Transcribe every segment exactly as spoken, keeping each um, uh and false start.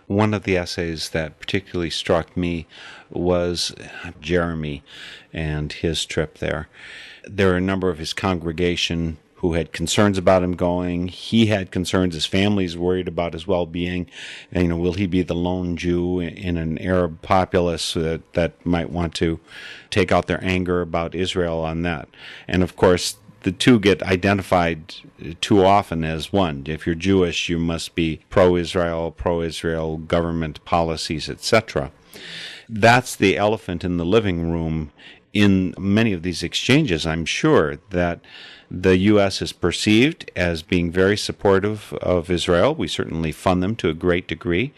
One of the essays that particularly struck me was Jeremy and his trip there. There are a number of his congregation who had concerns about him going. He had concerns. His family's worried about his well-being. And, you know, will he be the lone Jew in an Arab populace that, that might want to take out their anger about Israel on that? And, of course, the two get identified too often as one. If you're Jewish, you must be pro-Israel, pro-Israel government policies, et cetera. That's the elephant in the living room in many of these exchanges. I'm sure that the U S is perceived as being very supportive of Israel. We certainly fund them to a great degree.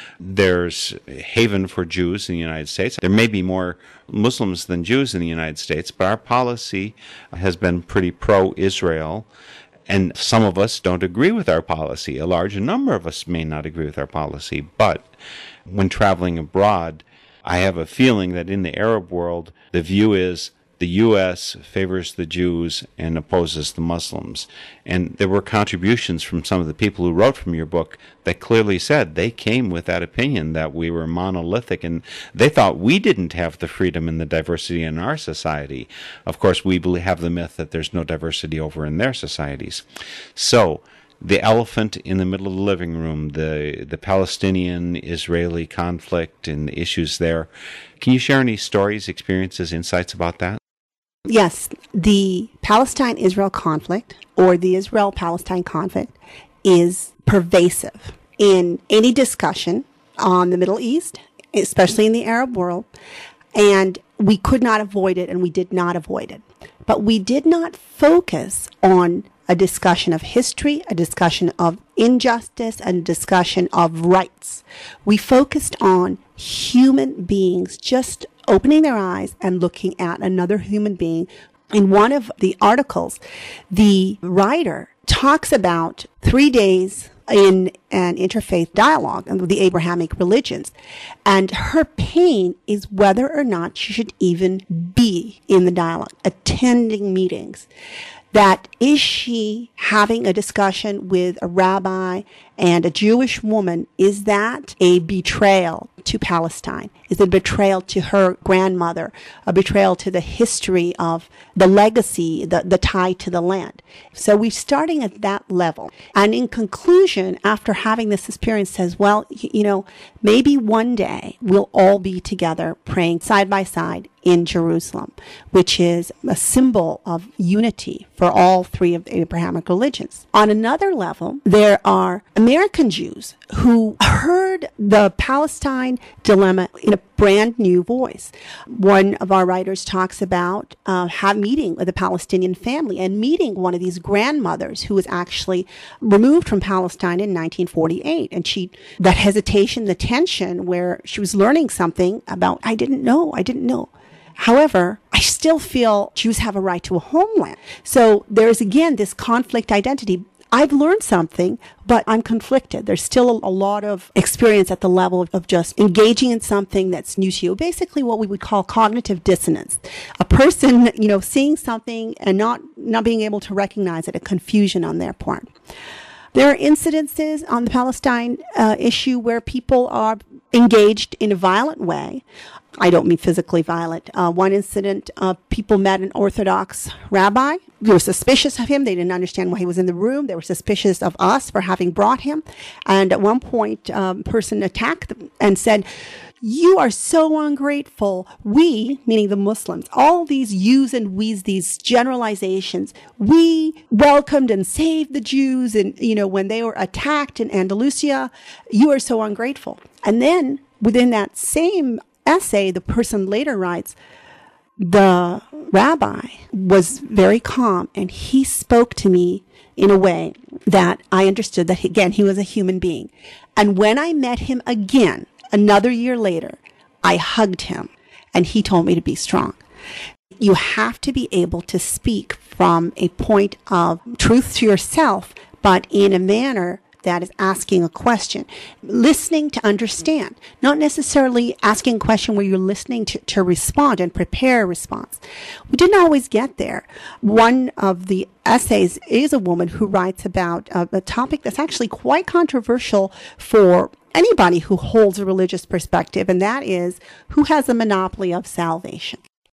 There's a haven for Jews in the United States. There may be more Muslims than Jews in the United States, but our policy has been pretty pro-Israel. And some of us don't agree with our policy. A large number of us may not agree with our policy. But when traveling abroad, I have a feeling that in the Arab world, the view is the U S favors the Jews and opposes the Muslims. And there were contributions from some of the people who wrote from your book that clearly said they came with that opinion that we were monolithic, and they thought we didn't have the freedom and the diversity in our society. Of course, we have the myth that there's no diversity over in their societies. So, the elephant in the middle of the living room, the, the Palestinian-Israeli conflict and the issues there. Can you share any stories, experiences, insights about that? Yes, the Palestine-Israel conflict, or the Israel-Palestine conflict, is pervasive in any discussion on the Middle East, especially in the Arab world, and we could not avoid it, and we did not avoid it. But we did not focus on a discussion of history, a discussion of injustice, and a discussion of rights. We focused on human beings just opening their eyes and looking at another human being. In one of the articles, the writer talks about three days in an interfaith dialogue with the Abrahamic religions. And her pain is whether or not she should even be in the dialogue, attending meetings. That is she having a discussion with a rabbi and a Jewish woman, is that a betrayal to Palestine? Is it a betrayal to her grandmother, a betrayal to the history of the legacy, the, the tie to the land? So we're starting at that level. And in conclusion, after having this experience, says, well, you know, maybe one day we'll all be together praying side by side in Jerusalem, which is a symbol of unity for all three of the Abrahamic religions. On another level, there are American Jews who heard the Palestine dilemma in a brand new voice. One of our writers talks about uh, have meeting with a Palestinian family and meeting one of these grandmothers who was actually removed from Palestine in nineteen forty-eight. And she, that hesitation, the tension where she was learning something about, I didn't know, I didn't know. However, I still feel Jews have a right to a homeland. So there's, again, this conflict identity. I've learned something, but I'm conflicted. There's still a, a lot of experience at the level of, of just engaging in something that's new to you. Basically what we would call cognitive dissonance. A person, you know, seeing something and not, not being able to recognize it, a confusion on their part. There are incidences on the Palestine uh, issue where people are engaged in a violent way. I don't mean physically violent. Uh, one incident, uh, people met an Orthodox rabbi. They were suspicious of him. They didn't understand why he was in the room. They were suspicious of us for having brought him. And at one point, um, a person attacked them and said, "You are so ungrateful. We," meaning the Muslims, all these yous and we's, these generalizations, we welcomed and saved the Jews, and, you know, when they were attacked in Andalusia, you are so ungrateful. And then within that same essay, the person later writes, the rabbi was very calm and he spoke to me in a way that I understood that, again, he was a human being. And when I met him again, another year later, I hugged him and he told me to be strong. You have to be able to speak from a point of truth to yourself, but in a manner that is asking a question, listening to understand, not necessarily asking a question where you're listening to, to respond and prepare a response. We didn't always get there. One of the essays is a woman who writes about uh, a topic that's actually quite controversial for anybody who holds a religious perspective, and that is who has a monopoly of salvation.